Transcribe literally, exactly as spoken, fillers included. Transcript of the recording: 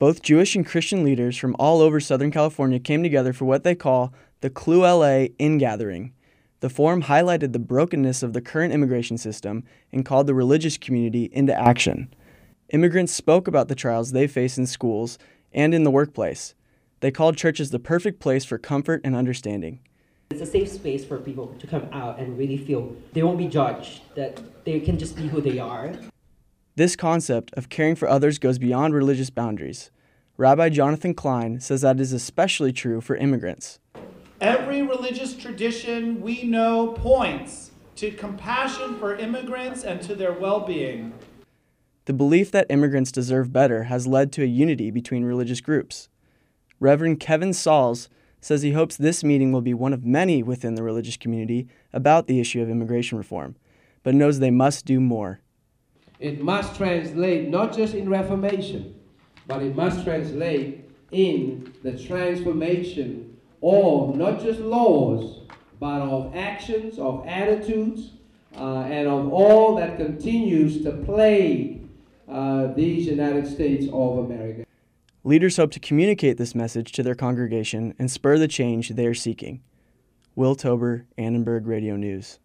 Both Jewish and Christian leaders from all over Southern California came together for what they call the C L U L A Ingathering. The forum highlighted the brokenness of the current immigration system and called the religious community into action. Immigrants spoke about the trials they face in schools and in the workplace. They called churches the perfect place for comfort and understanding. It's a safe space for people to come out and really feel they won't be judged, that they can just be who they are. This concept of caring for others goes beyond religious boundaries. Rabbi Jonathan Klein says that is especially true for immigrants. Every religious tradition we know points to compassion for immigrants and to their well-being. The belief that immigrants deserve better has led to a unity between religious groups. Reverend Kevin Sauls says he hopes this meeting will be one of many within the religious community about the issue of immigration reform, but knows they must do more. It must translate not just in reformation, but it must translate in the transformation of not just laws, but of actions, of attitudes, uh, and of all that continues to plague uh, these United States of America. Leaders hope to communicate this message to their congregation and spur the change they are seeking. Will Tober, Annenberg Radio News.